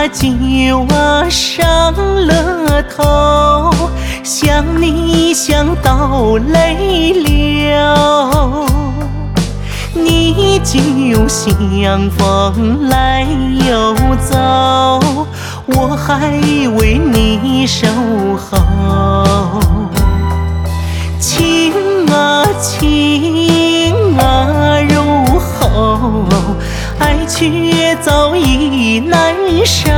酒啊上了头，想你想到泪流。你就像风来又走，我还为你守候。情啊情啊入喉，爱却早已难收。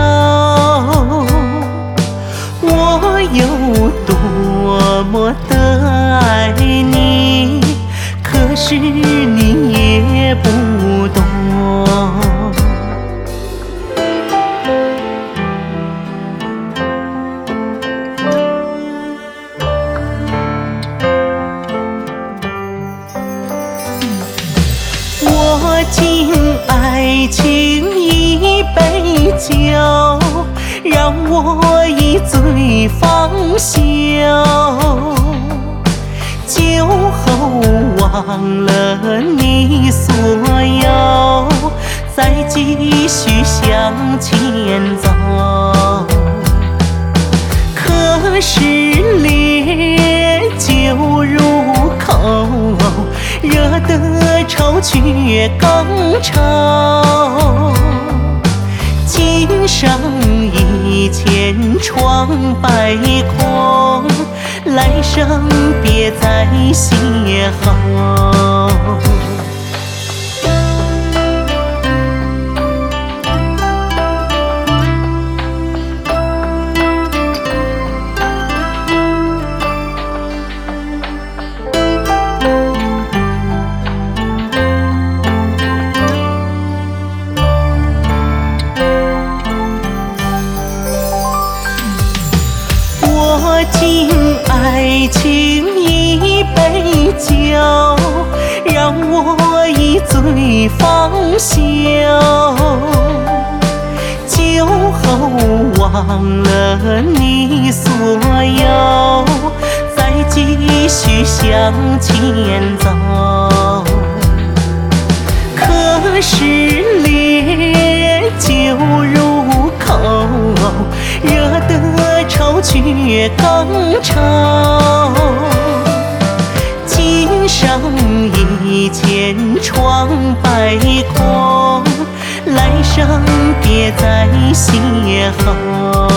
我有多么的爱你，可是你也不懂。我敬爱情一杯酒，让我一醉方休。酒后忘了你所有，再继续向前走。可是烈酒入口，惹得愁却更愁。今生一千疮百孔，来生别再邂逅。我敬爱情一杯酒，让我一醉方休。酒后忘了你所有，再继续向前走。可是烈酒入口，惹得愁却更愁。今生一千疮百孔，来生别再邂逅。